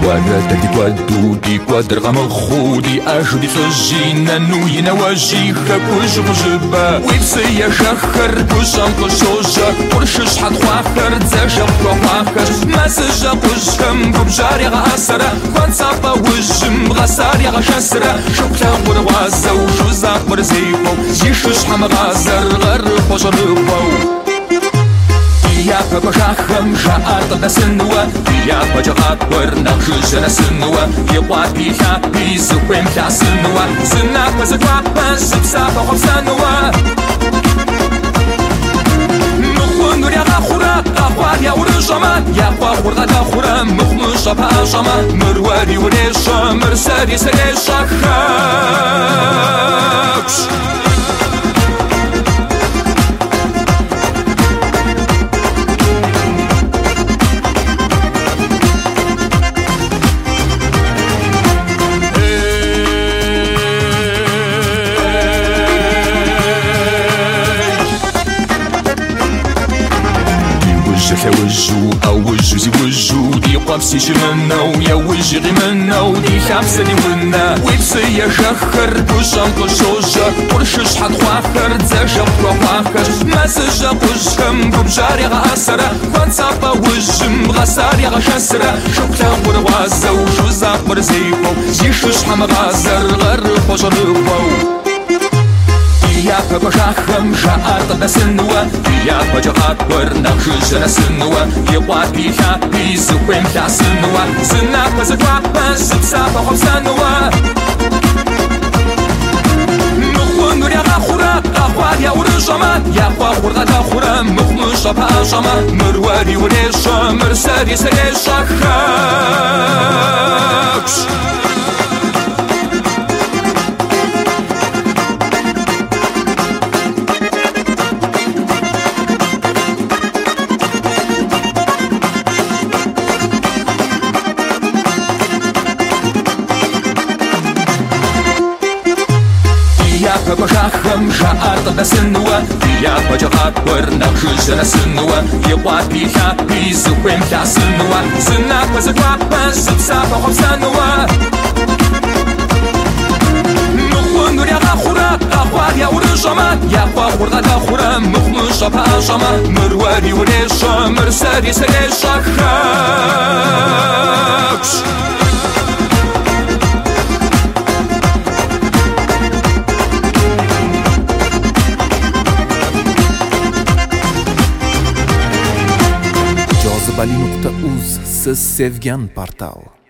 دودي قدر غم خودي أجدي سجينا نوينا وجيخا كوش غجبا ويبسي شخر كوشام كوشوجا ورشش حد خواخر تزاجا بخواخر ما سجا قشهم ببجاري غاسرة كوان صابا وجم غساري غشسرة شوكتا وروازا وجوزا برزيبو يشوش حم غازر غر خجربو يا بجاخم شعرت بسنوا يا بجاخ برناخ جرسنوا يقاتي حبي زوين تاسنوا سنا بزقوا بس بسافة خبسنوا مخون يا غخورا غخوار يا ورجما يا غخور غخورا مخمش بهجما مرواري وريشا مرساري سريشا خاكش وجو أو وجو زي وجو دي قابسي جمنا ويا وجي غيمنا ودي خمسة دي ونا ويبسي شخر كوشام كوشوجا ورشش حد خواخر تزاجا بخواخر ما سجا قشهم ببجاري غاسرة كوان صابا وجم غساري غشسرة شوكتا وروازا وجوزا برزيبو يشوش حم غازر غر خجربو يا بجاخم شعرت بسنوا يا بجاخ برناخ جرسنوا يقاتي حبي زوين تاسنوا سنا بزقوا بس بسافة خبسنوا مخون يا غخورا غخوار يا ورجما يا غخور غخورا مخمش بهجما مرواري وريشا مرساري سريشا خاكش يا بجاخم شعرت بسنوا يا بجاخ برناخ جرسنوا يقاتي حبي زوين تاسنوا سنا بزقوا بس بسافة خبسنوا مخون يا غخورا غخوار يا ورجما يا غخور غخورا مخمش بهجما مرواري وريشا مرساري سريشا خاكش Jozibali.uz siz sevgan portal.